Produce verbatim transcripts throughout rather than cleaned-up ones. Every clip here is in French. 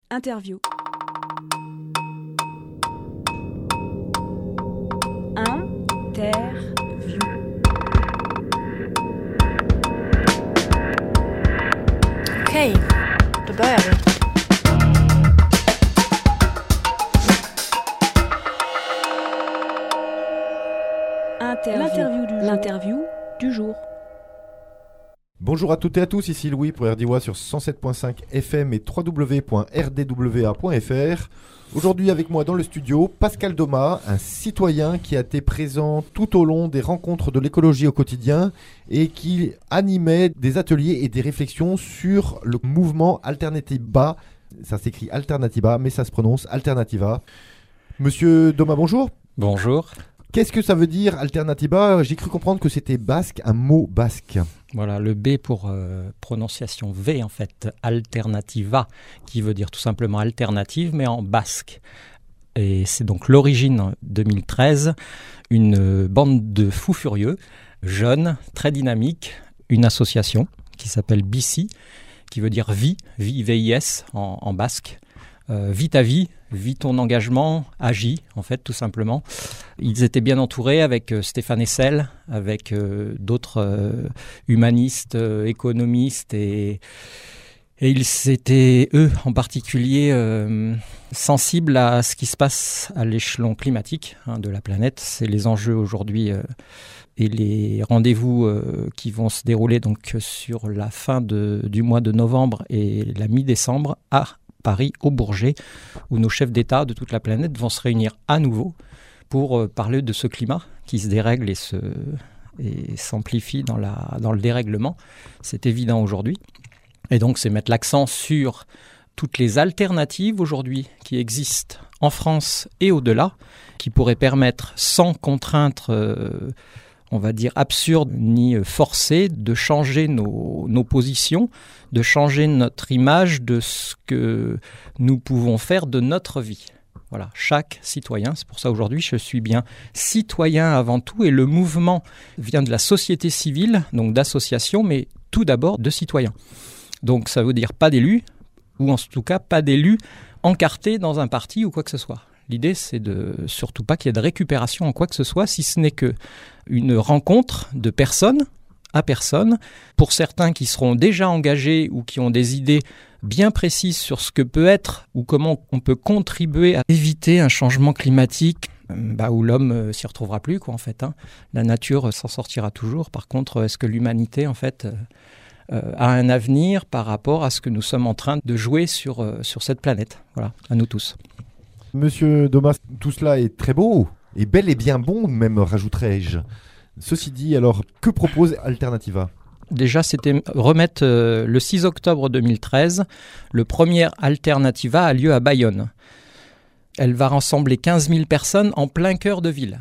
Interview. Interview. Okej, då börjar vi. Interview. L'interview du jour. L'interview du jour. Bonjour à toutes et à tous, ici Louis pour R D W A sur cent sept virgule cinq F M et w w w point r d w a point f r. Aujourd'hui avec moi dans le studio, Pascal Domas, un citoyen qui a été présent tout au long des rencontres de l'écologie au quotidien et qui animait des ateliers et des réflexions sur le mouvement Alternativa. Ça s'écrit Alternativa, mais ça se prononce Alternativa. Monsieur Domas, bonjour. Bonjour. Qu'est-ce que ça veut dire Alternativa ? J'ai cru comprendre que c'était basque, un mot basque. Voilà, le B pour euh, prononciation V en fait, Alternativa, qui veut dire tout simplement alternative, mais en basque. Et c'est donc l'origine deux mille treize, une bande de fous furieux, jeunes, très dynamiques, une association qui s'appelle B C, qui veut dire vie, vie, V I S en, en basque. Euh, vis ta vie, vis ton engagement, agis, en fait, tout simplement. Ils étaient bien entourés avec euh, Stéphane Hessel, avec euh, d'autres euh, humanistes, euh, économistes, et, et ils étaient, eux, en particulier, euh, sensibles à ce qui se passe à l'échelon climatique hein, de la planète. C'est les enjeux aujourd'hui euh, et les rendez-vous euh, qui vont se dérouler donc, sur la fin de, du mois de novembre et la mi-décembre à Paris, au Bourget, où nos chefs d'État de toute la planète vont se réunir à nouveau pour euh, parler de ce climat qui se dérègle et, se, et s'amplifie dans, la, dans le dérèglement. C'est évident aujourd'hui. Et donc, c'est mettre l'accent sur toutes les alternatives aujourd'hui qui existent en France et au-delà, qui pourraient permettre, sans contrainte euh, on va dire absurde ni forcée, de changer nos, nos positions, de changer notre image de ce que nous pouvons faire de notre vie. Voilà, chaque citoyen, c'est pour ça aujourd'hui je suis bien citoyen avant tout, et le mouvement vient de la société civile, donc d'associations, mais tout d'abord de citoyens. Donc ça veut dire pas d'élus, ou en tout cas pas d'élus encartés dans un parti ou quoi que ce soit. L'idée, c'est de surtout pas qu'il y ait de récupération en quoi que ce soit, si ce n'est qu'une rencontre de personne à personne. Pour certains qui seront déjà engagés ou qui ont des idées bien précises sur ce que peut être ou comment on peut contribuer à éviter un changement climatique bah, où l'homme euh, s'y retrouvera plus, quoi, en fait. Hein. La nature euh, s'en sortira toujours. Par contre, est-ce que l'humanité, en fait, euh, euh, a un avenir par rapport à ce que nous sommes en train de jouer sur, euh, sur cette planète ? Voilà, à nous tous. Monsieur Domas, tout cela est très beau, et bel et bien bon même, rajouterais-je. Ceci dit, alors, que propose Alternativa ? Déjà, c'était remettre euh, le six octobre deux mille treize, le premier Alternativa a lieu à Bayonne. Elle va rassembler quinze mille personnes en plein cœur de ville.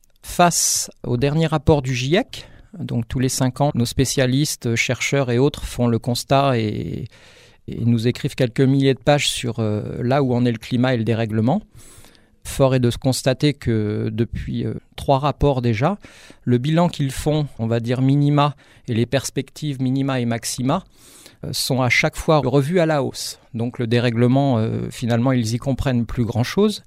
Face au dernier rapport du GIEC, donc tous les cinq ans, nos spécialistes, chercheurs et autres font le constat et... et nous écrivent quelques milliers de pages sur euh, là où en est le climat et le dérèglement. Fort est de se constater que depuis euh, trois rapports déjà, le bilan qu'ils font, on va dire minima, et les perspectives minima et maxima, euh, sont à chaque fois revus à la hausse. Donc le dérèglement, euh, finalement, ils y comprennent plus grand-chose.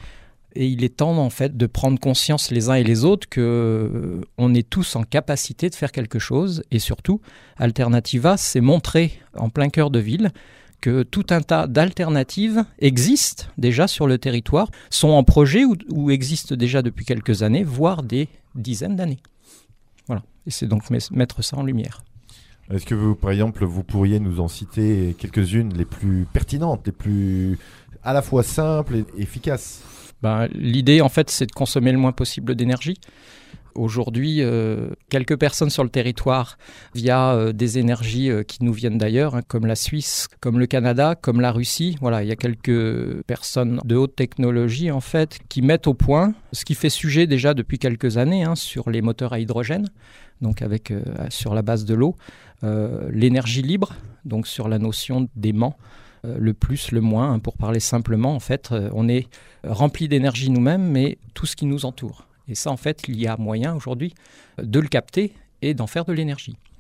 Et il est temps, en fait, de prendre conscience les uns et les autres qu'on euh, est tous en capacité de faire quelque chose. Et surtout, Alternativa, c'est montrer en plein cœur de ville que tout un tas d'alternatives existent déjà sur le territoire, sont en projet ou, ou existent déjà depuis quelques années, voire des dizaines d'années. Voilà. Et c'est donc mettre ça en lumière. Est-ce que, vous, par exemple, vous pourriez nous en citer quelques-unes les plus pertinentes, les plus à la fois simples et efficaces ? Ben, l'idée, en fait, c'est de consommer le moins possible d'énergie. Aujourd'hui, euh, quelques personnes sur le territoire, via euh, des énergies euh, qui nous viennent d'ailleurs, hein, comme la Suisse, comme le Canada, comme la Russie. Voilà, il y a quelques personnes de haute technologie, en fait, qui mettent au point ce qui fait sujet déjà depuis quelques années hein, sur les moteurs à hydrogène, donc avec, euh, sur la base de l'eau, euh, l'énergie libre, donc sur la notion d'aimant. Le plus, le moins, hein, pour parler simplement, en fait, euh, on est rempli d'énergie nous-mêmes, mais tout ce qui nous entoure. Et ça, en fait, il y a moyen aujourd'hui de le capter et d'en faire de l'énergie.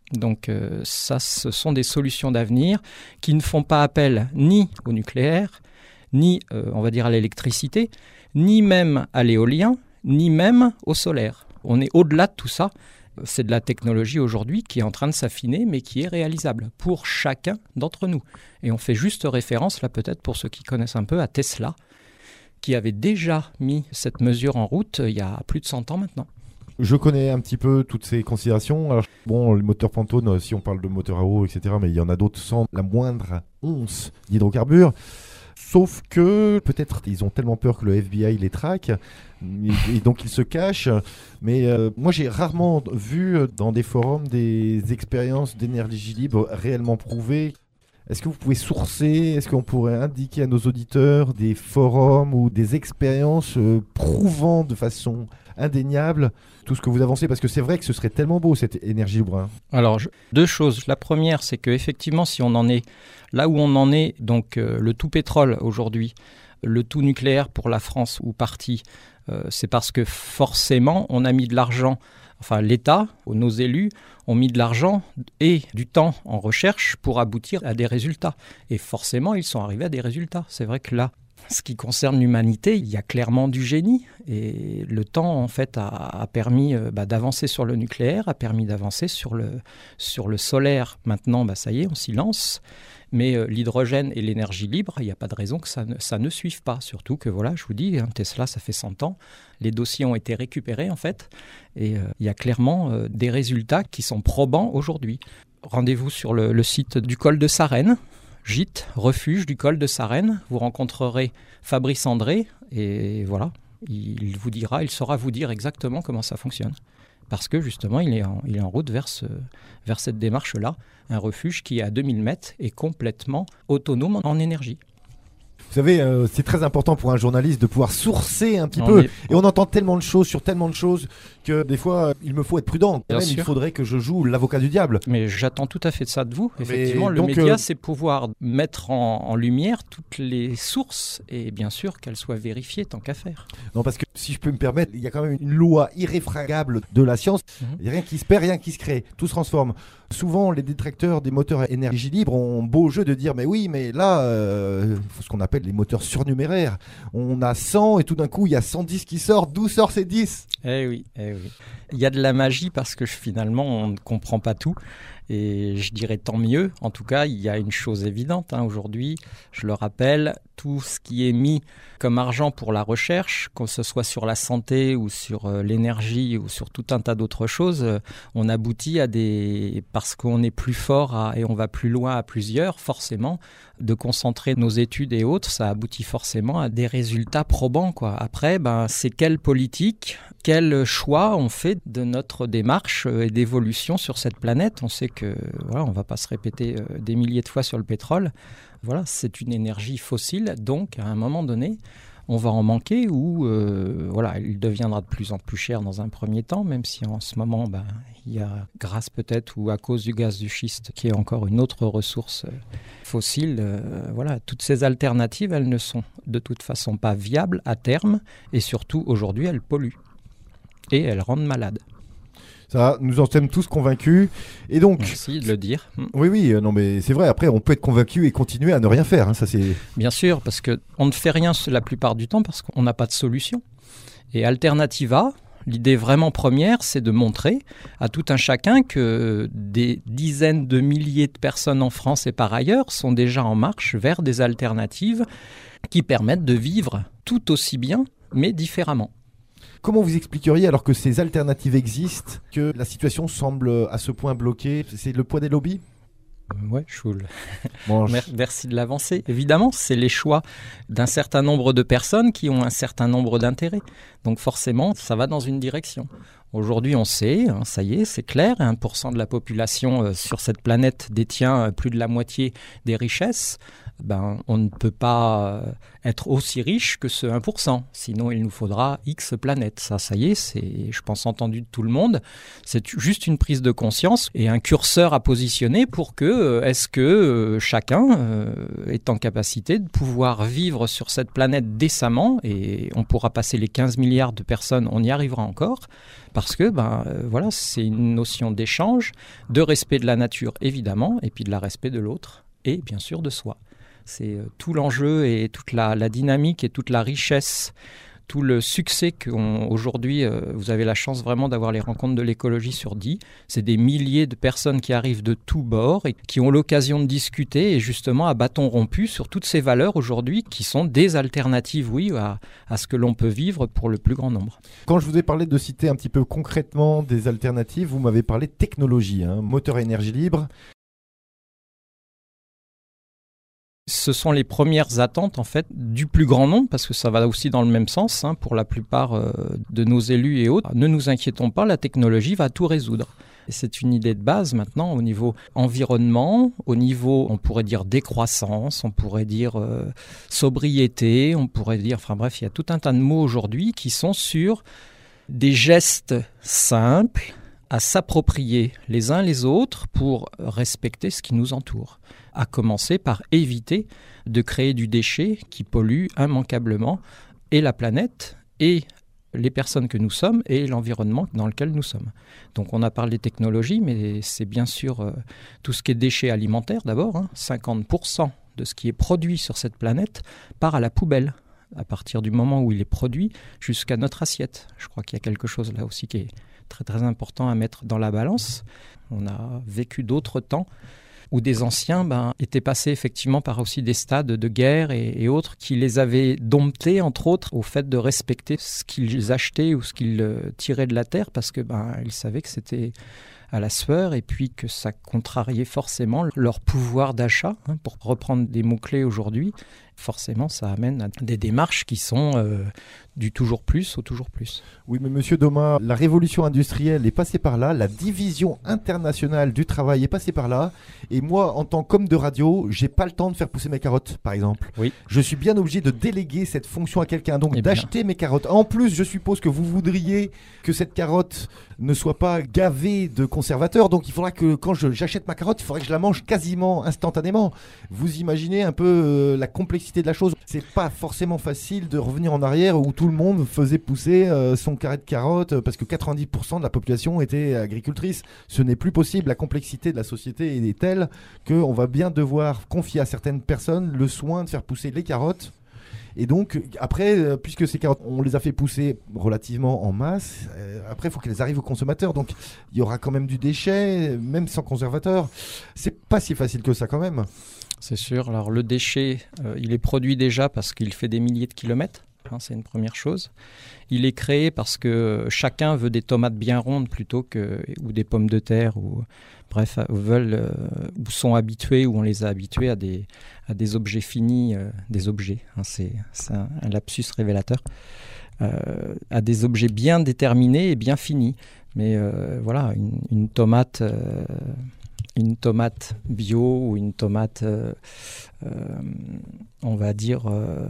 Donc euh, ça, ce sont des solutions d'avenir qui ne font pas appel ni au nucléaire, ni, euh, on va dire, à l'électricité, ni même à l'éolien, ni même au solaire. On est au-delà de tout ça. C'est de la technologie aujourd'hui qui est en train de s'affiner, mais qui est réalisable pour chacun d'entre nous. Et on fait juste référence, là peut-être pour ceux qui connaissent un peu, à Tesla, qui avait déjà mis cette mesure en route il y a plus de cent ans maintenant. Je connais un petit peu toutes ces considérations. Alors, bon, les moteurs Pantone, si on parle de moteur à eau, et cetera, mais il y en a d'autres sans la moindre once d'hydrocarbures. Sauf que peut-être ils ont tellement peur que le F B I les traque et, et donc ils se cachent. Mais euh, moi j'ai rarement vu dans des forums des expériences d'énergie libre réellement prouvées. Est-ce que vous pouvez sourcer, est-ce qu'on pourrait indiquer à nos auditeurs des forums ou des expériences euh, prouvant de façon indéniable tout ce que vous avancez? Parce que c'est vrai que ce serait tellement beau cette énergie libre. Hein. Alors, je, deux choses. La première, c'est qu'effectivement, si on en est là où on en est, donc euh, le tout pétrole aujourd'hui, le tout nucléaire pour la France ou partie, euh, c'est parce que forcément, on a mis de l'argent. Enfin, l'État, nos élus, ont mis de l'argent et du temps en recherche pour aboutir à des résultats. Et forcément, ils sont arrivés à des résultats. C'est vrai que là, ce qui concerne l'humanité, il y a clairement du génie. Et le temps, en fait, a, a permis euh, bah, d'avancer sur le nucléaire, a permis d'avancer sur le, sur le solaire. Maintenant, bah, ça y est, on s'y lance. Mais euh, l'hydrogène et l'énergie libre, il n'y a pas de raison que ça ne, ça ne suive pas. Surtout que, voilà, je vous dis, hein, Tesla, ça fait cent ans. Les dossiers ont été récupérés, en fait. Et euh, il y a clairement euh, des résultats qui sont probants aujourd'hui. Rendez-vous sur le, le site du col de Sarenne, gîte, refuge du col de Sarenne. Vous rencontrerez Fabrice André. Et voilà, il vous dira, il saura vous dire exactement comment ça fonctionne. Parce que justement, il est en, il est en route vers, ce, vers cette démarche-là. Un refuge qui est à deux mille mètres et complètement autonome en énergie. Vous savez, euh, c'est très important pour un journaliste de pouvoir sourcer un petit on peu. Est... Et on entend tellement de choses sur tellement de choses que des fois, il me faut être prudent. Quand même, il faudrait que je joue l'avocat du diable. Mais j'attends tout à fait de ça de vous. Effectivement, Mais le donc, média, euh... c'est pouvoir mettre en, en lumière toutes les sources et bien sûr qu'elles soient vérifiées tant qu'à faire. Non, parce que si je peux me permettre, il y a quand même une loi irréfragable de la science. Mm-hmm. Il n'y a rien qui se perd, rien qui se crée. Tout se transforme. Souvent, les détracteurs des moteurs à énergie libre ont beau jeu de dire mais oui, mais là, euh, faut ce qu'on appelle les moteurs surnuméraires. On a cent et tout d'un coup, il y a cent dix qui sortent. D'où sort ces dix ? Eh oui, eh oui. Il y a de la magie parce que finalement, on ne comprend pas tout. Et je dirais tant mieux. En tout cas, il y a une chose évidente. Hein, aujourd'hui, je le rappelle, tout ce qui est mis comme argent pour la recherche, que ce soit sur la santé ou sur euh, l'énergie ou sur tout un tas d'autres choses, euh, on aboutit à des... Parce qu'on est plus fort à, et on va plus loin à plusieurs, forcément, de concentrer nos études et autres, ça aboutit forcément à des résultats probants, quoi. Après, ben, c'est quelle politique, quel choix on fait de notre démarche et d'évolution sur cette planète. On sait que voilà, on ne va pas se répéter euh, des milliers de fois sur le pétrole. Voilà, c'est une énergie fossile, donc à un moment donné, on va en manquer ou euh, voilà, il deviendra de plus en plus cher dans un premier temps, même si en ce moment, ben, il y a, grâce peut-être ou à cause du gaz du schiste, qui est encore une autre ressource euh, fossile, euh, voilà, toutes ces alternatives, elles ne sont de toute façon pas viables à terme et surtout aujourd'hui, elles polluent et elles rendent malades. Ça, nous en sommes tous convaincus. Et donc, merci de le dire. Oui, oui, non, mais c'est vrai. Après, on peut être convaincu et continuer à ne rien faire. Hein, ça, c'est... Bien sûr, parce qu'on ne fait rien la plupart du temps parce qu'on n'a pas de solution. Et Alternativa, l'idée vraiment première, c'est de montrer à tout un chacun que des dizaines de milliers de personnes en France et par ailleurs sont déjà en marche vers des alternatives qui permettent de vivre tout aussi bien, mais différemment. Comment vous expliqueriez, alors que ces alternatives existent, que la situation semble à ce point bloquée ? C'est le poids des lobbies ? Ouais, je vous le... bon, je... Merci de l'avancer. Évidemment, c'est les choix d'un certain nombre de personnes qui ont un certain nombre d'intérêts. Donc forcément, ça va dans une direction. Aujourd'hui, on sait, hein, ça y est, c'est clair, un pour cent de la population euh, sur cette planète détient euh, plus de la moitié des richesses. ben, on ne peut pas être aussi riche que ce un pour cent. Sinon, il nous faudra X planètes. Ça, ça y est, c'est, je pense, entendu de tout le monde. C'est juste une prise de conscience et un curseur à positionner pour que, est-ce que chacun euh, est en capacité de pouvoir vivre sur cette planète décemment, et on pourra passer les quinze milliards de personnes, on y arrivera encore, parce que ben, euh, voilà, c'est une notion d'échange, de respect de la nature, évidemment, et puis de la respect de l'autre, et bien sûr de soi. C'est euh, tout l'enjeu et toute la, la dynamique et toute la richesse, tout le succès qu'aujourd'hui, euh, vous avez la chance vraiment d'avoir les rencontres de l'écologie sur dix. C'est des milliers de personnes qui arrivent de tous bords et qui ont l'occasion de discuter et justement à bâton rompu sur toutes ces valeurs aujourd'hui qui sont des alternatives, oui, à, à ce que l'on peut vivre pour le plus grand nombre. Quand je vous ai parlé de citer un petit peu concrètement des alternatives, vous m'avez parlé de technologie, hein, moteur à énergie libre. Ce sont les premières attentes en fait du plus grand nombre, parce que ça va aussi dans le même sens hein, pour la plupart euh, de nos élus et autres. Ne nous inquiétons pas, la technologie va tout résoudre. Et c'est une idée de base maintenant au niveau environnement, au niveau, on pourrait dire décroissance, on pourrait dire euh, sobriété, on pourrait dire, enfin bref, il y a tout un tas de mots aujourd'hui qui sont sur des gestes simples à s'approprier les uns les autres pour respecter ce qui nous entoure. À commencer par éviter de créer du déchet qui pollue immanquablement et la planète et les personnes que nous sommes et l'environnement dans lequel nous sommes. Donc on a parlé des technologies, mais c'est bien sûr euh, tout ce qui est déchets alimentaires d'abord. Hein, cinquante pour cent de ce qui est produit sur cette planète part à la poubelle, à partir du moment où il est produit jusqu'à notre assiette. Je crois qu'il y a quelque chose là aussi qui est très très important à mettre dans la balance. On a vécu d'autres temps où des anciens ben, étaient passés effectivement par aussi des stades de guerre et, et autres qui les avaient domptés, entre autres, au fait de respecter ce qu'ils achetaient ou ce qu'ils euh, tiraient de la terre, parce que ben, ils savaient que c'était à la sueur et puis que ça contrariait forcément leur pouvoir d'achat. Hein, pour reprendre des mots-clés aujourd'hui, forcément ça amène à des démarches qui sont euh, du toujours plus au toujours plus. Oui, mais monsieur Domas, la révolution industrielle est passée par là, la division internationale du travail est passée par là, et moi, en tant qu'homme de radio, j'ai pas le temps de faire pousser mes carottes, par exemple. Oui. Je suis bien obligé de déléguer cette fonction à quelqu'un, donc Eh d'acheter bien. mes carottes. En plus, je suppose que vous voudriez que cette carotte ne soit pas gavée de conservateurs, donc il faudra que quand je, j'achète ma carotte, il faudrait que je la mange quasiment instantanément. Vous imaginez un peu euh, la complexité de la chose. C'est pas forcément facile de revenir en arrière où tout le monde faisait pousser euh, son carré de carottes euh, parce que quatre-vingt-dix pour cent de la population était agricultrice. Ce n'est plus possible. La complexité de la société est telle qu'on va bien devoir confier à certaines personnes le soin de faire pousser les carottes. Et donc, après, euh, puisque ces carottes, on les a fait pousser relativement en masse, euh, après, il faut qu'elles arrivent aux consommateurs. Donc, il y aura quand même du déchet, même sans conservateur. C'est pas si facile que ça quand même. C'est sûr. Alors, le déchet, euh, il est produit déjà parce qu'il fait des milliers de kilomètres. Hein, c'est une première chose. Il est créé parce que chacun veut des tomates bien rondes plutôt que ou des pommes de terre ou bref veulent euh, ou sont habitués ou on les a habitués à des à des objets finis, euh, des objets. Hein, c'est c'est un, un lapsus révélateur. Euh, à des objets bien déterminés et bien finis. Mais euh, voilà, une, une tomate. Euh, une tomate bio ou une tomate, euh, euh, on va dire, euh,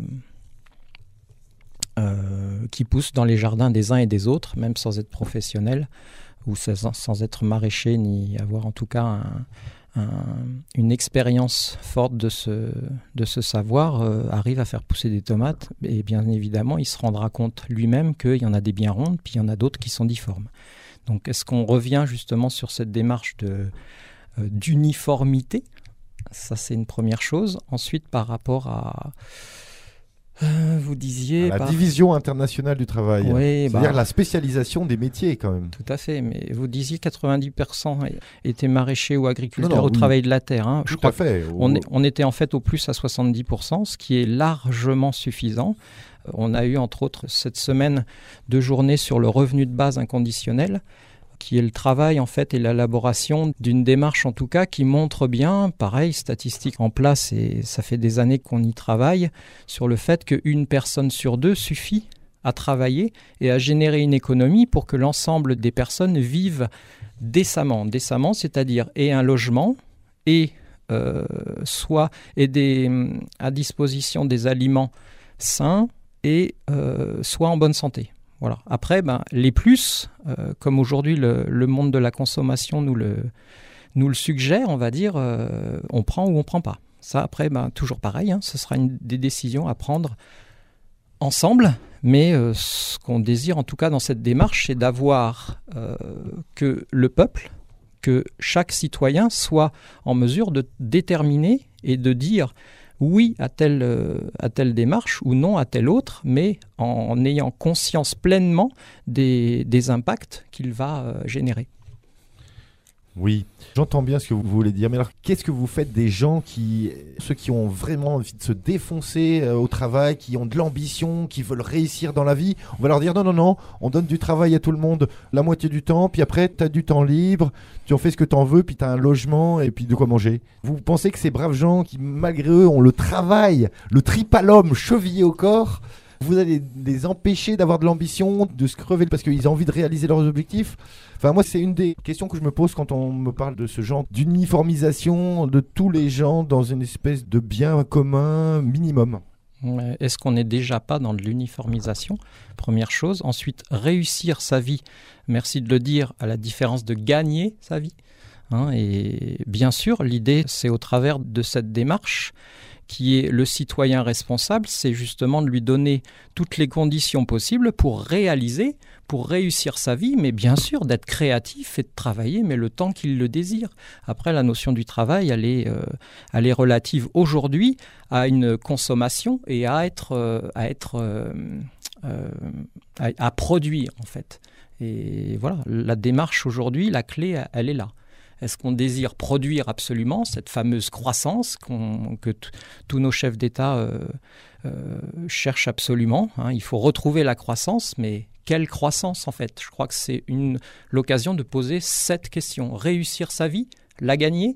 euh, qui pousse dans les jardins des uns et des autres, même sans être professionnel ou sans, sans être maraîcher, ni avoir en tout cas un, un, une expérience forte de ce, de ce savoir, euh, arrive à faire pousser des tomates. Et bien évidemment, il se rendra compte lui-même qu'il y en a des bien rondes, puis il y en a d'autres qui sont difformes. Donc, est-ce qu'on revient justement sur cette démarche de, euh, d'uniformité ? Ça, c'est une première chose. Ensuite, par rapport à... Euh, vous disiez... À la par... division internationale du travail. Oui, C'est-à-dire bah... la spécialisation des métiers, quand même. Tout à fait. Mais vous disiez quatre-vingt-dix pour cent étaient maraîchers ou agriculteurs non, non, au oui. travail de la terre. Hein. Je Tout crois à fait. on, est, on était en fait au plus à soixante-dix pour cent, ce qui est largement suffisant. On a eu, entre autres, cette semaine, deux journées sur le revenu de base inconditionnel, qui est le travail en fait et l'élaboration d'une démarche en tout cas qui montre bien, pareil, statistiques en place et ça fait des années qu'on y travaille, sur le fait qu'une personne sur deux suffit à travailler et à générer une économie pour que l'ensemble des personnes vivent décemment. Décemment, c'est-à-dire et un logement et euh, soit et des, à disposition des aliments sains et euh, soit en bonne santé. Voilà. Après, ben, les plus, euh, comme aujourd'hui le, le monde de la consommation nous le, nous le suggère, on va dire, euh, on prend ou on ne prend pas. Ça, après, ben, toujours pareil, hein, ce sera une des décisions à prendre ensemble. Mais euh, ce qu'on désire, en tout cas, dans cette démarche, c'est d'avoir euh, que le peuple, que chaque citoyen soit en mesure de déterminer et de dire oui à telle, euh, à telle démarche ou non à telle autre, mais en, en ayant conscience pleinement des, des impacts qu'il va euh, générer. Oui, j'entends bien ce que vous voulez dire, mais alors qu'est-ce que vous faites des gens qui, ceux qui ont vraiment envie de se défoncer euh, au travail, qui ont de l'ambition, qui veulent réussir dans la vie? On va leur dire non, non, non, on donne du travail à tout le monde la moitié du temps, puis après tu as du temps libre, tu en fais ce que tu en veux, puis tu as un logement et puis de quoi manger. Vous pensez que ces braves gens qui, malgré eux, ont le travail, le tripalum chevillé au corps, vous allez les empêcher d'avoir de l'ambition, de se crever parce qu'ils ont envie de réaliser leurs objectifs? Enfin, moi, c'est une des questions que je me pose quand on me parle de ce genre d'uniformisation de tous les gens dans une espèce de bien commun minimum. Est-ce qu'on n'est déjà pas dans de l'uniformisation? Première chose. Ensuite, réussir sa vie, merci de le dire, à la différence de gagner sa vie. Hein, et bien sûr, l'idée, c'est au travers de cette démarche qui est le citoyen responsable, c'est justement de lui donner toutes les conditions possibles pour réaliser, pour réussir sa vie, mais bien sûr d'être créatif et de travailler, mais le temps qu'il le désire. Après, la notion du travail, elle est, euh, elle est relative aujourd'hui à une consommation et à être, euh, à, être euh, euh, à, à produire, en fait. Et voilà, la démarche aujourd'hui, la clé, elle est là. Est-ce qu'on désire produire absolument cette fameuse croissance qu'on, que t- tous nos chefs d'État euh, euh, cherchent absolument, hein? Il faut retrouver la croissance, mais quelle croissance en fait? Je crois que c'est une, l'occasion de poser cette question. Réussir sa vie, la gagner,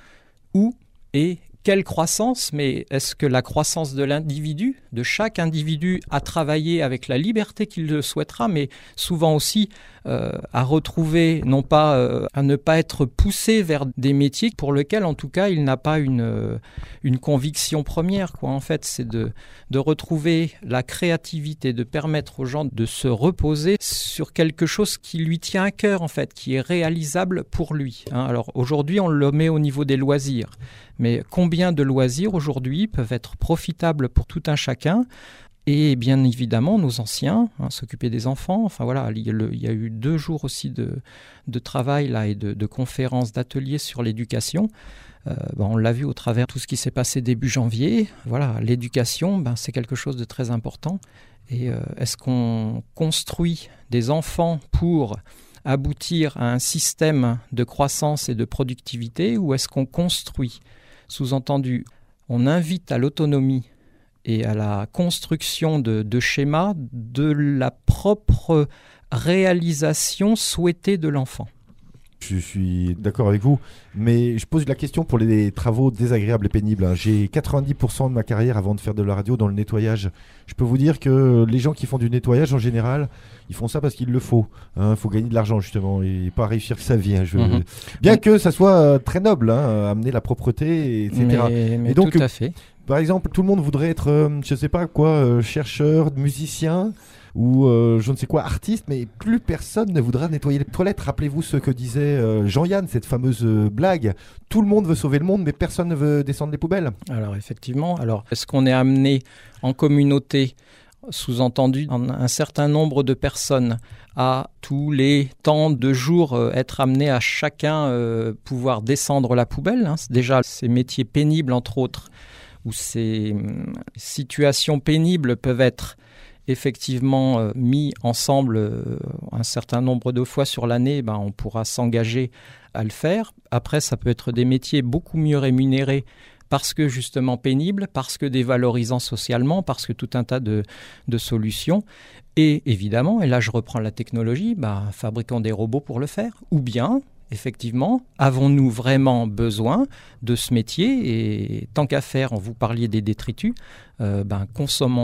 où et quelle croissance? Mais est-ce que la croissance de l'individu, de chaque individu, à travailler avec la liberté qu'il le souhaitera, mais souvent aussi euh, à retrouver, non pas euh, à ne pas être poussé vers des métiers pour lesquels, en tout cas, il n'a pas une, euh, une conviction première, quoi. En fait, c'est de, de retrouver la créativité, de permettre aux gens de se reposer sur quelque chose qui lui tient à cœur, en fait, qui est réalisable pour lui. Hein. Alors aujourd'hui, on le met au niveau des loisirs. Mais combien de loisirs aujourd'hui peuvent être profitables pour tout un chacun? Et bien évidemment, nos anciens, hein, s'occuper des enfants. Enfin voilà, il y a, le, il y a eu deux jours aussi de, de travail là, et de, de conférences, d'ateliers sur l'éducation. Euh, ben, on l'a vu au travers de tout ce qui s'est passé début janvier. Voilà, l'éducation, ben, c'est quelque chose de très important. Et euh, est-ce qu'on construit des enfants pour aboutir à un système de croissance et de productivité, ou est-ce qu'on construit, sous-entendu, on invite à l'autonomie et à la construction de, de schémas de la propre réalisation souhaitée de l'enfant? Je suis d'accord avec vous, mais je pose la question pour les travaux désagréables et pénibles. J'ai quatre-vingt-dix pour cent de ma carrière avant de faire de la radio dans le nettoyage. Je peux vous dire que les gens qui font du nettoyage, en général, ils font ça parce qu'il le faut. Il hein, faut gagner de l'argent, justement, et pas réussir sa vie. Hein, je... mmh. Bien mmh. que ça soit euh, très noble, hein, amener la propreté, et cetera. Mais, mais et donc, tout à fait. Par exemple, tout le monde voudrait être, euh, je ne sais pas quoi, euh, chercheur, musicien, ou euh, je ne sais quoi, artiste, mais plus personne ne voudra nettoyer les toilettes. Rappelez-vous ce que disait euh, Jean-Yann, cette fameuse euh, blague. Tout le monde veut sauver le monde, mais personne ne veut descendre les poubelles. Alors effectivement, alors est-ce qu'on est amené en communauté, sous-entendu en un certain nombre de personnes, à tous les temps de jour euh, être amené à chacun euh, pouvoir descendre la poubelle, hein. C'est déjà ces métiers pénibles, entre autres, où ces euh, situations pénibles peuvent être effectivement euh, mis ensemble euh, un certain nombre de fois sur l'année, ben, on pourra s'engager à le faire. Après, ça peut être des métiers beaucoup mieux rémunérés parce que justement pénibles, parce que dévalorisants socialement, parce que tout un tas de, de solutions. Et évidemment, et là je reprends la technologie, ben, fabriquons des robots pour le faire. Ou bien, effectivement, avons-nous vraiment besoin de ce métier? Et tant qu'à faire, vous parliez des détritus, euh, ben, consommons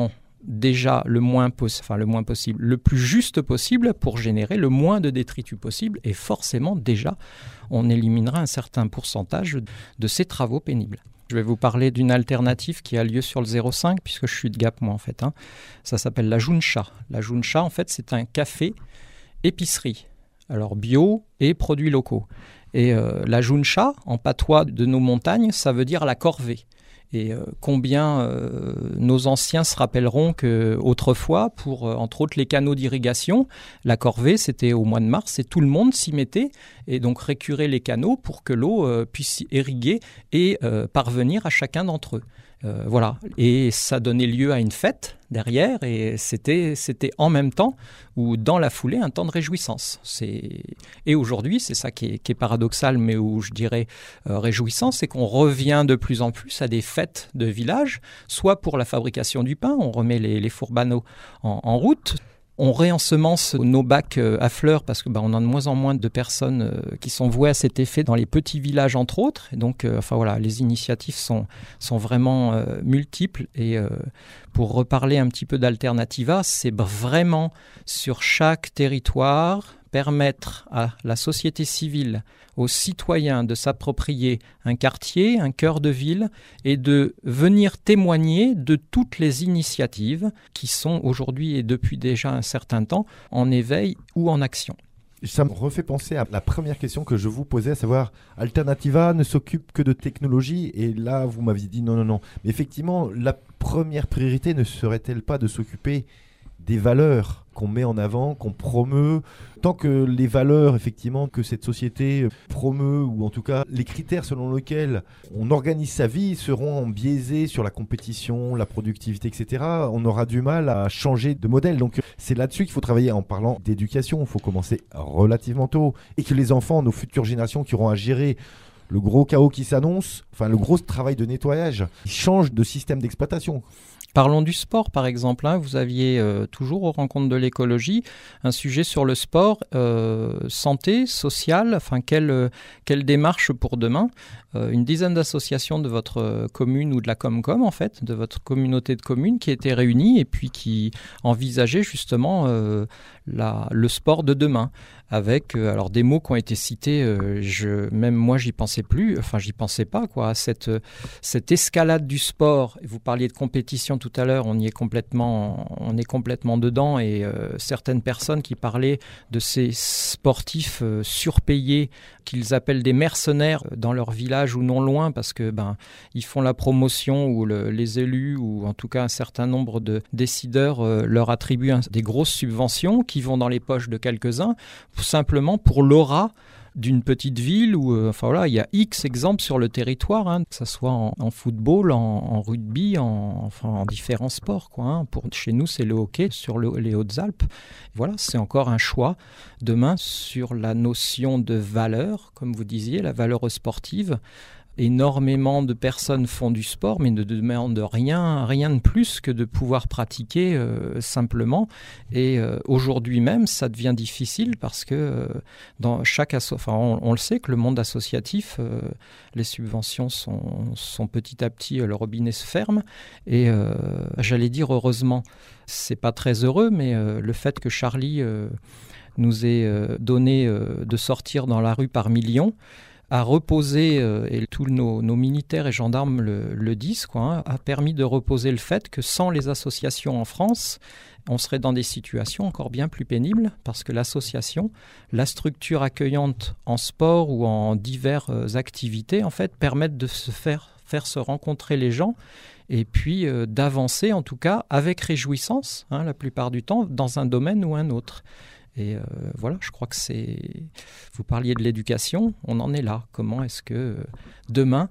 déjà le moins, poss- enfin, le moins possible, le plus juste possible pour générer le moins de détritus possible. Et forcément, déjà, on éliminera un certain pourcentage de ces travaux pénibles. Je vais vous parler d'une alternative qui a lieu sur le zéro virgule cinq, puisque je suis de Gap, moi, en fait. Hein. Ça s'appelle la Juncha. La Juncha, en fait, c'est un café épicerie. Alors, bio et produits locaux. Et euh, la Juncha, en patois de nos montagnes, ça veut dire la corvée. Et euh, combien euh, nos anciens se rappelleront qu'autrefois, pour euh, entre autres les canaux d'irrigation, la corvée, c'était au mois de mars et tout le monde s'y mettait et donc récurer les canaux pour que l'eau euh, puisse irriguer et euh, parvenir à chacun d'entre eux. Euh, voilà. Et ça donnait lieu à une fête derrière et c'était, c'était en même temps ou dans la foulée un temps de réjouissance. C'est... Et aujourd'hui, c'est ça qui est, qui est paradoxal, mais où je dirais euh, réjouissant, c'est qu'on revient de plus en plus à des fêtes de village, soit pour la fabrication du pain, on remet les, les fourbaneaux en, en route. On réensemence nos bacs à fleurs parce que bah, on a de moins en moins de personnes euh, qui sont vouées à cet effet dans les petits villages entre autres. Et donc, euh, enfin voilà, les initiatives sont sont vraiment euh, multiples. Et euh, pour reparler un petit peu d'Alternativa, c'est vraiment sur chaque territoire permettre à la société civile, aux citoyens de s'approprier un quartier, un cœur de ville et de venir témoigner de toutes les initiatives qui sont aujourd'hui et depuis déjà un certain temps en éveil ou en action. Ça me refait penser à la première question que je vous posais, à savoir Alternativa ne s'occupe que de technologie et là vous m'aviez dit non, non, non. Mais effectivement, la première priorité ne serait-elle pas de s'occuper des valeurs qu'on met en avant, qu'on promeut, tant que les valeurs effectivement que cette société promeut, ou en tout cas les critères selon lesquels on organise sa vie seront biaisés sur la compétition, la productivité, et cetera, on aura du mal à changer de modèle. Donc c'est là-dessus qu'il faut travailler en parlant d'éducation. Il faut commencer relativement tôt et que les enfants, nos futures générations qui auront à gérer le gros chaos qui s'annonce, enfin le gros travail de nettoyage, ils changent de système d'exploitation. Parlons du sport, par exemple. Hein. Vous aviez euh, toujours aux rencontres de l'écologie un sujet sur le sport, euh, santé, sociale, enfin quelle, euh, quelle démarche pour demain. Euh, une dizaine d'associations de votre euh, commune ou de la Comcom, en fait, de votre communauté de communes qui étaient réunies et puis qui envisageaient justement euh, la, le sport de demain. Avec euh, alors des mots qui ont été cités, euh, je, même moi j'y pensais plus, enfin j'y pensais pas quoi. Cette cette escalade du sport. Vous parliez de compétition tout à l'heure, on y est complètement, on est complètement dedans et euh, certaines personnes qui parlaient de ces sportifs euh, surpayés qu'ils appellent des mercenaires dans leur village ou non loin parce que ben ils font la promotion ou le, les élus ou en tout cas un certain nombre de décideurs euh, leur attribuent un, des grosses subventions qui vont dans les poches de quelques-uns. Simplement pour l'aura d'une petite ville où, euh, enfin voilà, il y a X exemples sur le territoire, hein, que ce soit en, en football, en, en rugby, en, enfin, en différents sports, quoi. Hein. Pour, chez nous, c'est le hockey sur le, les Hautes-Alpes. Voilà, c'est encore un choix demain sur la notion de valeur, comme vous disiez, la valeur sportive. Énormément de personnes font du sport, mais ne demandent rien, rien de plus que de pouvoir pratiquer euh, simplement. Et euh, aujourd'hui même, ça devient difficile parce que euh, dans chaque asso- enfin, on, on le sait que le monde associatif, euh, les subventions sont, sont petit à petit, le robinet se ferme. Et euh, j'allais dire heureusement, c'est pas très heureux, mais euh, le fait que Charlie euh, nous ait euh, donné euh, de sortir dans la rue par millions, a reposé, euh, et tous nos, nos militaires et gendarmes le, le disent, quoi, hein, a permis de reposer le fait que sans les associations en France, on serait dans des situations encore bien plus pénibles parce que l'association, la structure accueillante en sport ou en diverses activités, en fait, permettent de se faire, faire se rencontrer les gens et puis euh, d'avancer, en tout cas, avec réjouissance, hein, la plupart du temps, dans un domaine ou un autre. Et euh, voilà, je crois que c'est... Vous parliez de l'éducation, on en est là. Comment est-ce que euh, demain,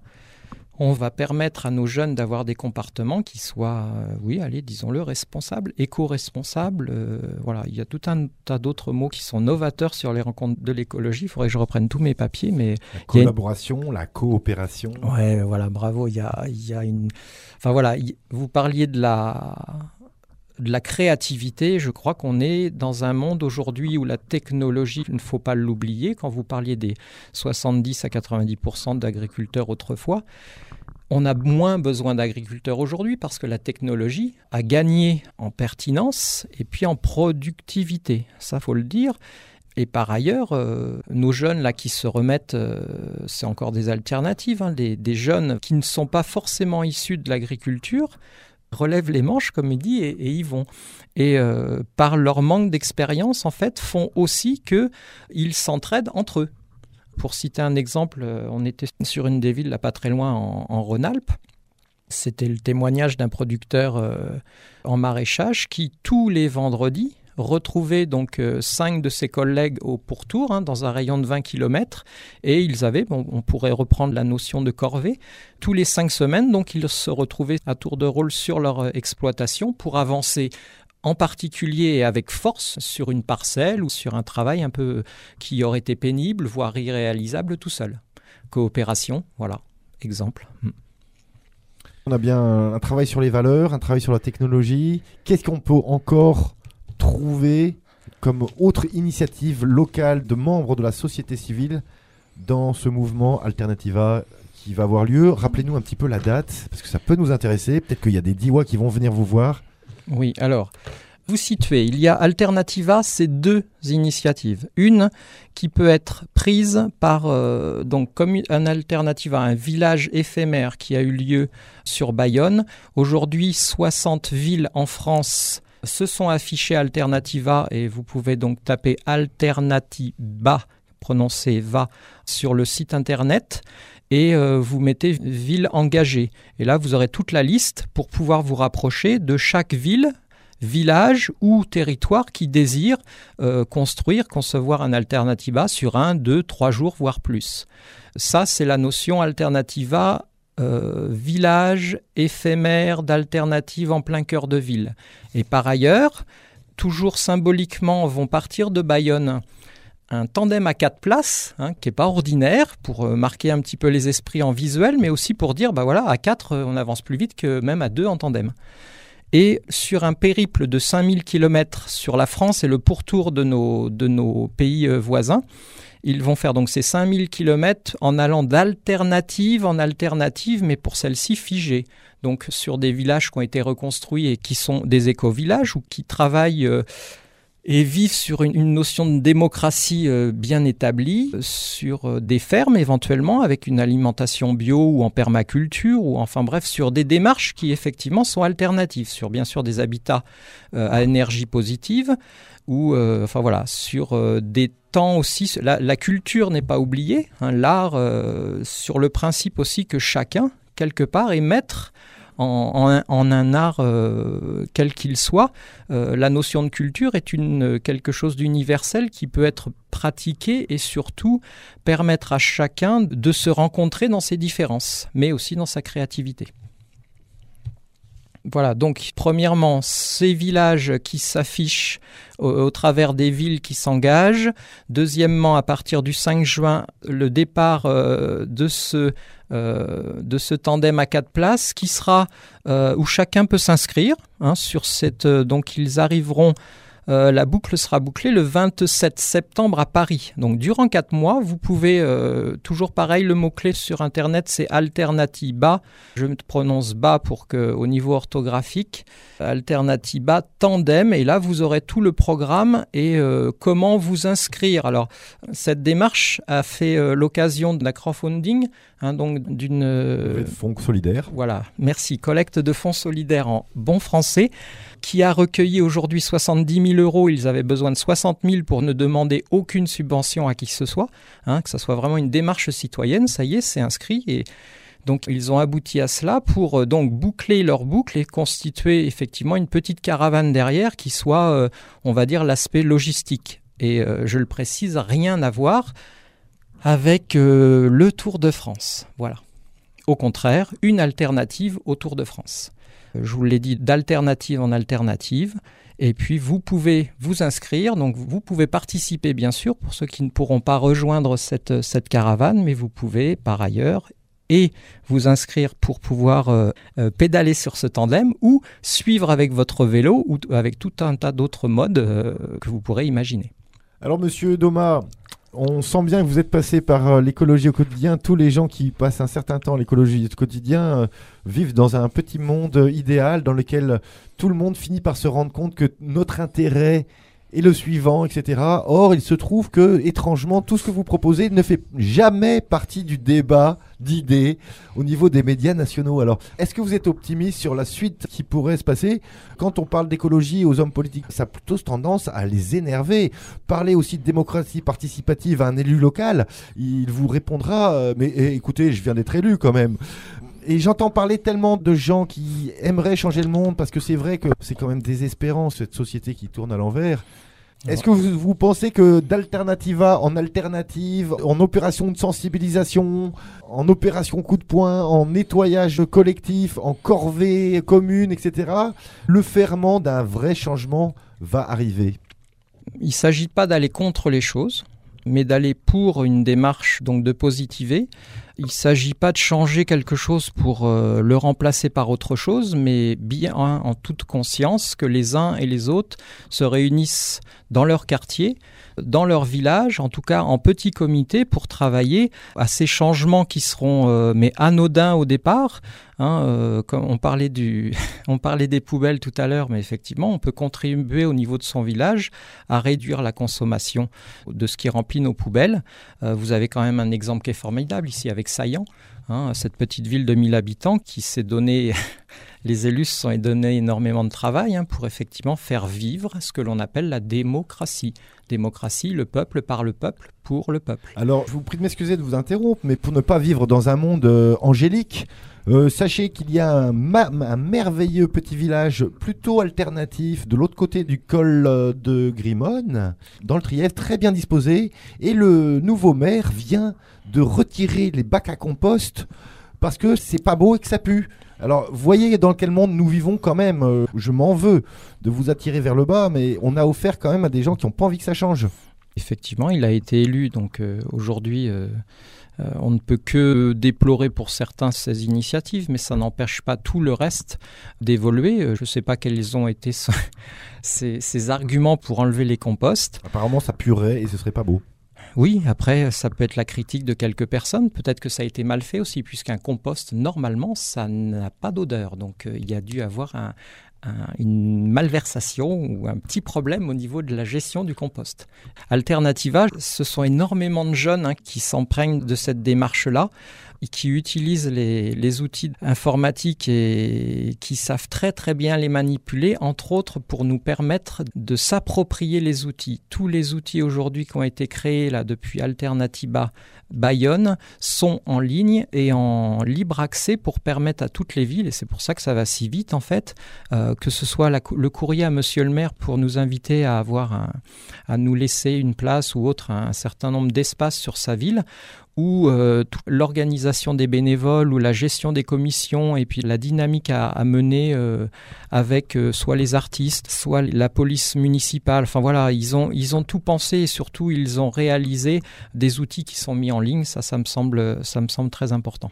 on va permettre à nos jeunes d'avoir des comportements qui soient, euh, oui, allez, disons-le, responsables, éco-responsables. Euh, voilà, il y a tout un tas d'autres mots qui sont novateurs sur les rencontres de l'écologie. Il faudrait que je reprenne tous mes papiers, mais... La collaboration, une... la coopération. Ouais, voilà, bravo. Il y a, il y a une... Enfin voilà, il... vous parliez de la... de la créativité, je crois qu'on est dans un monde aujourd'hui où la technologie, il ne faut pas l'oublier, quand vous parliez des soixante-dix à quatre-vingt-dix pour cent d'agriculteurs autrefois, On a moins besoin d'agriculteurs aujourd'hui parce que la technologie a gagné en pertinence et puis en productivité, ça faut le dire. Et par ailleurs, euh, nos jeunes là qui se remettent, euh, c'est encore des alternatives, hein, des, des jeunes qui ne sont pas forcément issus de l'agriculture, relèvent les manches, comme il dit, et, et y vont. Et euh, par leur manque d'expérience, en fait, font aussi qu'ils s'entraident entre eux. Pour citer un exemple, on était sur une des villes, là pas très loin, en, en Rhône-Alpes. C'était le témoignage d'un producteur euh, en maraîchage qui, tous les vendredis, retrouvait donc euh, cinq de ses collègues au pourtour, hein, dans un rayon de vingt kilomètres. Et ils avaient, bon, on pourrait reprendre la notion de corvée, tous les cinq semaines, donc ils se retrouvaient à tour de rôle sur leur euh, exploitation pour avancer en particulier et avec force sur une parcelle ou sur un travail un peu qui aurait été pénible, voire irréalisable tout seul. Coopération, voilà, exemple. On a bien un travail sur les valeurs, un travail sur la technologie. Qu'est-ce qu'on peut encore trouver comme autre initiative locale de membres de la société civile dans ce mouvement Alternativa qui va avoir lieu? Rappelez-nous un petit peu la date, parce que ça peut nous intéresser. Peut-être qu'il y a des Diois qui vont venir vous voir. Oui, alors, vous situez, il y a Alternativa, c'est deux initiatives. Une qui peut être prise par, euh, donc comme un Alternativa, un village éphémère qui a eu lieu sur Bayonne. Aujourd'hui, soixante villes en France se sont affichées Alternativa et vous pouvez donc taper Alternativa, prononcé va, sur le site internet. Et euh, vous mettez ville engagée. Et là, vous aurez toute la liste pour pouvoir vous rapprocher de chaque ville, village ou territoire qui désire euh, construire, concevoir un Alternativa sur un, deux, trois jours, voire plus. Ça, c'est la notion Alternativa, euh, village éphémère d'alternative en plein cœur de ville. Et par ailleurs, toujours symboliquement, vont partir de Bayonne un tandem à quatre places, hein, qui n'est pas ordinaire, pour euh, marquer un petit peu les esprits en visuel, mais aussi pour dire, bah voilà, à quatre, euh, on avance plus vite que même à deux en tandem. Et sur un périple de cinq mille kilomètres sur la France et le pourtour de nos, de nos pays euh, voisins, ils vont faire donc ces cinq mille kilomètres en allant d'alternative en alternative, mais pour celle-ci figée. Donc sur des villages qui ont été reconstruits et qui sont des éco-villages ou qui travaillent... Euh, et vivent sur une, une notion de démocratie euh, bien établie, sur euh, des fermes éventuellement, avec une alimentation bio ou en permaculture, ou enfin bref, sur des démarches qui effectivement sont alternatives, sur bien sûr des habitats euh, à énergie positive, ou euh, enfin voilà, sur euh, des temps aussi, la, la culture n'est pas oubliée, hein, l'art, euh, sur le principe aussi que chacun, quelque part, est maître En, en, en un art euh, quel qu'il soit. Euh, la notion de culture est une, quelque chose d'universel qui peut être pratiqué et surtout permettre à chacun de se rencontrer dans ses différences, mais aussi dans sa créativité. Voilà, donc premièrement, ces villages qui s'affichent au, au travers des villes qui s'engagent. Deuxièmement, à partir du cinq juin, le départ euh, de ce Euh, de ce tandem à quatre places qui sera euh, où chacun peut s'inscrire hein, sur cette euh, donc ils arriveront euh, la boucle sera bouclée le vingt-sept septembre à Paris. Donc durant quatre mois, vous pouvez euh, toujours pareil, le mot-clé sur internet c'est Alternativa. Je me prononce bas pour que au niveau orthographique, Alternativa tandem, et là vous aurez tout le programme et euh, comment vous inscrire. Alors cette démarche a fait euh, l'occasion d'un crowdfunding, hein, donc d'une euh, fonds solidaire. Voilà, merci, collecte de fonds solidaires en bon français, qui a recueilli aujourd'hui soixante-dix mille euros. Ils avaient besoin de soixante mille pour ne demander aucune subvention à qui que ce soit, hein, que ce soit vraiment une démarche citoyenne. Ça y est, c'est inscrit et donc ils ont abouti à cela pour euh, donc boucler leur boucle et constituer effectivement une petite caravane derrière qui soit, euh, on va dire, l'aspect logistique. Et euh, je le précise, rien à voir avec euh, le Tour de France. Voilà. Au contraire, une alternative au Tour de France. Je vous l'ai dit, d'alternative en alternative. Et puis, vous pouvez vous inscrire. Donc, vous pouvez participer, bien sûr, pour ceux qui ne pourront pas rejoindre cette, cette caravane. Mais vous pouvez, par ailleurs, et vous inscrire pour pouvoir euh, euh, pédaler sur ce tandem ou suivre avec votre vélo ou avec tout un tas d'autres modes euh, que vous pourrez imaginer. Alors, monsieur Doma, On sent bien que vous êtes passé par l'écologie au quotidien. Tous les gens qui passent un certain temps à l'écologie au quotidien euh, vivent dans un petit monde idéal dans lequel tout le monde finit par se rendre compte que notre intérêt est le suivant, et cetera. Or, il se trouve que, étrangement, tout ce que vous proposez ne fait jamais partie du débat d'idées au niveau des médias nationaux. Alors, est-ce que vous êtes optimiste sur la suite qui pourrait se passer? Quand on parle d'écologie aux hommes politiques, ça a plutôt tendance à les énerver. Parler aussi de démocratie participative à un élu local, il vous répondra euh, « Mais eh, écoutez, je viens d'être élu quand même ». Et j'entends parler tellement de gens qui aimeraient changer le monde, parce que c'est vrai que c'est quand même désespérant, cette société qui tourne à l'envers. Est-ce que vous, vous pensez que d'Alternativa en alternative, en opération de sensibilisation, en opération coup de poing, en nettoyage collectif, en corvée commune, et cetera, le ferment d'un vrai changement va arriver? Il ne s'agit pas d'aller contre les choses, mais d'aller pour une démarche donc de positiver. Il ne s'agit pas de changer quelque chose pour euh, le remplacer par autre chose, mais bien hein, en toute conscience que les uns et les autres se réunissent dans leur quartier, dans leur village, en tout cas en petit comité, pour travailler à ces changements qui seront euh, mais anodins au départ. Hein, euh, comme on parlait du, on parlait des poubelles tout à l'heure, mais effectivement, on peut contribuer au niveau de son village à réduire la consommation de ce qui remplit nos poubelles. Euh, vous avez quand même un exemple qui est formidable ici avec Saillant, hein, cette petite ville de mille habitants qui s'est donné, les élus se sont donné énormément de travail hein, pour effectivement faire vivre ce que l'on appelle la démocratie. Démocratie, le peuple par le peuple, pour le peuple. Alors, je vous prie de m'excuser de vous interrompre, mais pour ne pas vivre dans un monde euh, angélique, Euh, sachez qu'il y a un, ma- un merveilleux petit village plutôt alternatif de l'autre côté du col euh, de Grimone, dans le Trièves, très bien disposé. Et le nouveau maire vient de retirer les bacs à compost parce que c'est pas beau et que ça pue. Alors, vous voyez dans quel monde nous vivons quand même. Euh, je m'en veux de vous attirer vers le bas, mais on a offert quand même à des gens qui n'ont pas envie que ça change. Effectivement, il a été élu, donc euh, aujourd'hui... Euh Euh, on ne peut que déplorer pour certains ces initiatives, mais ça n'empêche pas tout le reste d'évoluer. Euh, je ne sais pas quels ont été ces, ces arguments pour enlever les composts. Apparemment, ça puerait et ce serait pas beau. Oui, après, ça peut être la critique de quelques personnes. Peut-être que ça a été mal fait aussi, puisqu'un compost, normalement, ça n'a pas d'odeur. Donc, euh, il y a dû avoir un... Un, une malversation ou un petit problème au niveau de la gestion du compost. Alternativa, ce sont énormément de jeunes hein, qui s'emprègnent de cette démarche-là et qui utilisent les, les outils informatiques et qui savent très très bien les manipuler, entre autres pour nous permettre de s'approprier les outils. Tous les outils aujourd'hui qui ont été créés là, depuis Alternativa Bayonne sont en ligne et en libre accès pour permettre à toutes les villes, et c'est pour ça que ça va si vite en fait, euh, que ce soit la, le courrier à Monsieur le maire pour nous inviter à, avoir un, à nous laisser une place ou autre, un, un certain nombre d'espaces sur sa ville, ou euh, l'organisation des bénévoles ou la gestion des commissions et puis la dynamique à, à mener euh, avec euh, soit les artistes, soit la police municipale. Enfin voilà, ils ont, ils ont tout pensé et surtout ils ont réalisé des outils qui sont mis en ligne. Ça, ça me semble, ça me semble très important.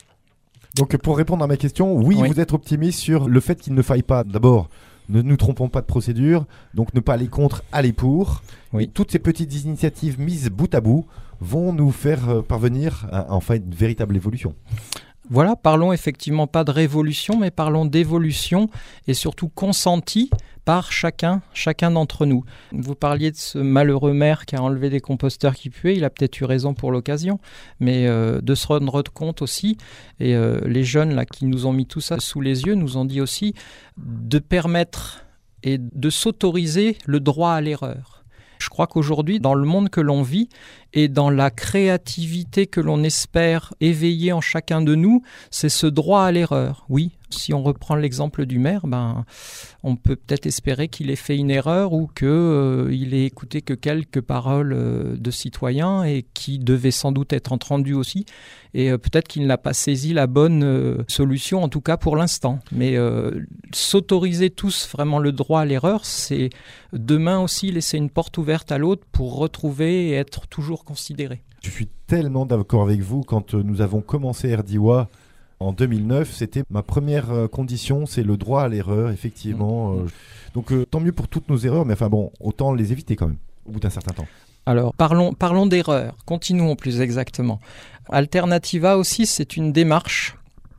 Donc pour répondre à ma question, oui, oui. Vous êtes optimiste sur le fait qu'il ne faille pas, d'abord, ne nous trompons pas de procédure, donc ne pas aller contre, aller pour. Oui. Et toutes ces petites initiatives mises bout à bout vont nous faire parvenir à enfin une véritable évolution. Voilà, parlons effectivement pas de révolution, mais parlons d'évolution et surtout consentie par chacun, chacun d'entre nous. Vous parliez de ce malheureux maire qui a enlevé des composteurs qui puaient, il a peut-être eu raison pour l'occasion, mais euh, de se rendre compte aussi, et euh, les jeunes là qui nous ont mis tout ça sous les yeux nous ont dit aussi de permettre et de s'autoriser le droit à l'erreur. Je crois qu'aujourd'hui, dans le monde que l'on vit et dans la créativité que l'on espère éveiller en chacun de nous, c'est ce droit à l'erreur. Oui, si on reprend l'exemple du maire, ben, on peut peut-être espérer qu'il ait fait une erreur ou qu'il euh, ait écouté que quelques paroles euh, de citoyens et qui devaient sans doute être entendues aussi. Et euh, peut-être qu'il n'a pas saisi la bonne euh, solution, en tout cas pour l'instant. Mais euh, s'autoriser tous vraiment le droit à l'erreur, c'est demain aussi laisser une porte ouverte à l'autre pour retrouver et être toujours considéré. Je suis tellement d'accord avec vous. Quand nous avons commencé Erdiwa en deux mille neuf, c'était ma première condition, c'est le droit à l'erreur, effectivement. Mmh. Euh, donc euh, tant mieux pour toutes nos erreurs, mais enfin bon, autant les éviter quand même, au bout d'un certain temps. Alors, parlons, parlons d'erreurs. Continuons plus exactement. Alternativa aussi, c'est une démarche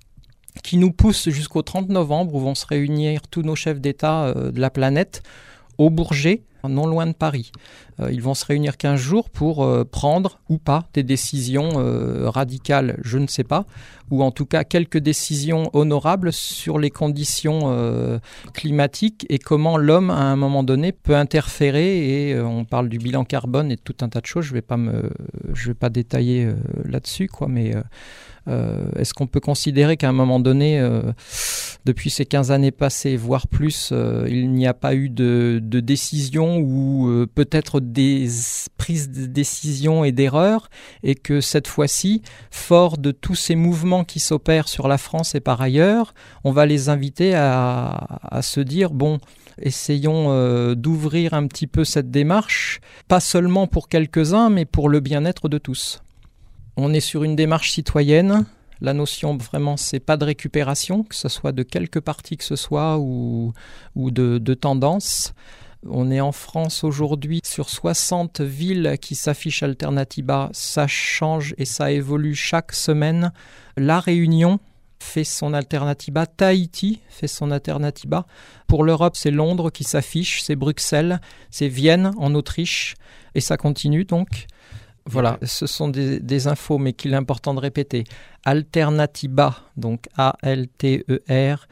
qui nous pousse jusqu'au trente novembre où vont se réunir tous nos chefs d'État euh, de la planète au Bourget, non loin de Paris. Euh, ils vont se réunir quinze jours pour euh, prendre ou pas des décisions euh, radicales, je ne sais pas, ou en tout cas quelques décisions honorables sur les conditions euh, climatiques et comment l'homme, à un moment donné, peut interférer. Et euh, on parle du bilan carbone et de tout un tas de choses. Je ne vais pas me, je vais pas détailler euh, là-dessus, quoi, mais euh, euh, est-ce qu'on peut considérer qu'à un moment donné, euh, depuis ces quinze années passées, voire plus, euh, il n'y a pas eu de, de décision ou euh, peut-être des prises de décision et d'erreurs, et que cette fois-ci, fort de tous ces mouvements qui s'opèrent sur la France et par ailleurs, on va les inviter à, à se dire, bon, essayons euh, d'ouvrir un petit peu cette démarche, pas seulement pour quelques-uns, mais pour le bien-être de tous. On est sur une démarche citoyenne. La notion, vraiment, c'est pas de récupération, que ce soit de quelque parti que ce soit ou, ou de, de tendance. On est en France aujourd'hui sur soixante villes qui s'affichent Alternativa. Ça change et ça évolue chaque semaine. La Réunion fait son Alternativa. Tahiti fait son Alternativa. Pour l'Europe, c'est Londres qui s'affiche, c'est Bruxelles, c'est Vienne en Autriche. Et ça continue donc. Voilà, ce sont des, des infos, mais qu'il est important de répéter. Alternativa, donc A L T E R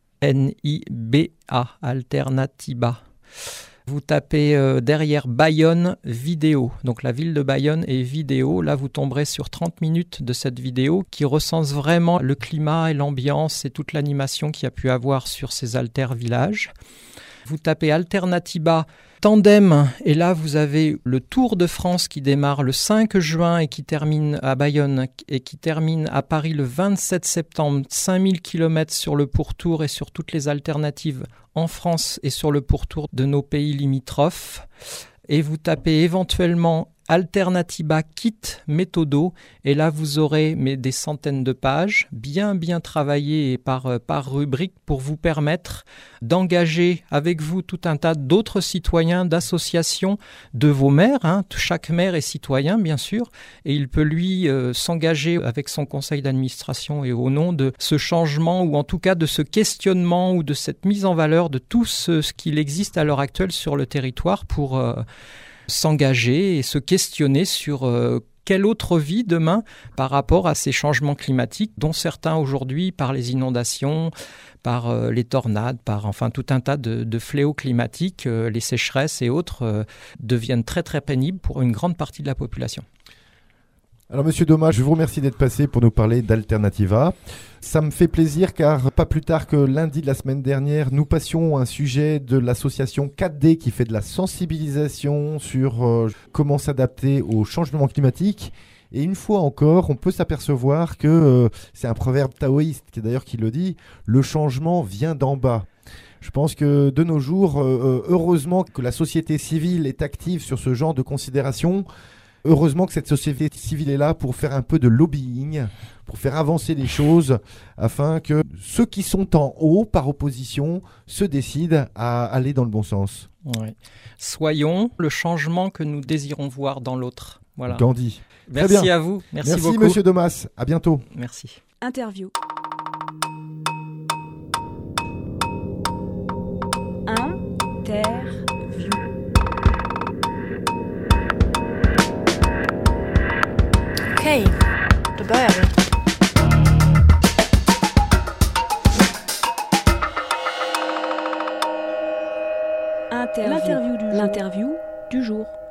N I B A, Alternativa. Vous tapez euh, derrière Bayonne vidéo. Donc la ville de Bayonne est vidéo. Là, vous tomberez sur trente minutes de cette vidéo qui recense vraiment le climat et l'ambiance et toute l'animation qu'il y a pu avoir sur ces alter villages. Vous tapez Alternativa Tandem et là vous avez le Tour de France qui démarre le cinq juin et qui termine à Bayonne et qui termine à Paris le vingt-sept septembre. cinq mille kilomètres sur le pourtour et sur toutes les alternatives en France et sur le pourtour de nos pays limitrophes. Et vous tapez éventuellement Alternativa Kit Méthodo et là vous aurez mais, des centaines de pages bien bien travaillées par, par rubrique pour vous permettre d'engager avec vous tout un tas d'autres citoyens, d'associations, de vos maires. Hein. Chaque maire est citoyen bien sûr et il peut lui euh, s'engager avec son conseil d'administration et au nom de ce changement ou en tout cas de ce questionnement ou de cette mise en valeur de tout ce, ce qu'il existe à l'heure actuelle sur le territoire pour euh, s'engager et se questionner sur euh, quelle autre vie demain par rapport à ces changements climatiques dont certains aujourd'hui par les inondations, par euh, les tornades, par enfin tout un tas de, de fléaux climatiques, euh, les sécheresses et autres euh, deviennent très très pénibles pour une grande partie de la population. Alors Monsieur Dommage, je vous remercie d'être passé pour nous parler d'Alternativa. Ça me fait plaisir car pas plus tard que lundi de la semaine dernière, nous passions un sujet de l'association quatre D qui fait de la sensibilisation sur euh, comment s'adapter au changement climatique. Et une fois encore, on peut s'apercevoir que euh, c'est un proverbe taoïste qui d'ailleurs qui le dit, le changement vient d'en bas. Je pense que de nos jours, euh, heureusement que la société civile est active sur ce genre de considérations. Heureusement que cette société civile est là pour faire un peu de lobbying, pour faire avancer les choses, afin que ceux qui sont en haut, par opposition, se décident à aller dans le bon sens. Oui. Soyons le changement que nous désirons voir dans l'autre. Voilà. Gandhi. Merci à vous. Merci, Merci beaucoup. Monsieur Domas. À bientôt. Merci. Interview. Interview. Okej, då börjar vi. Interview. L'interview du jour.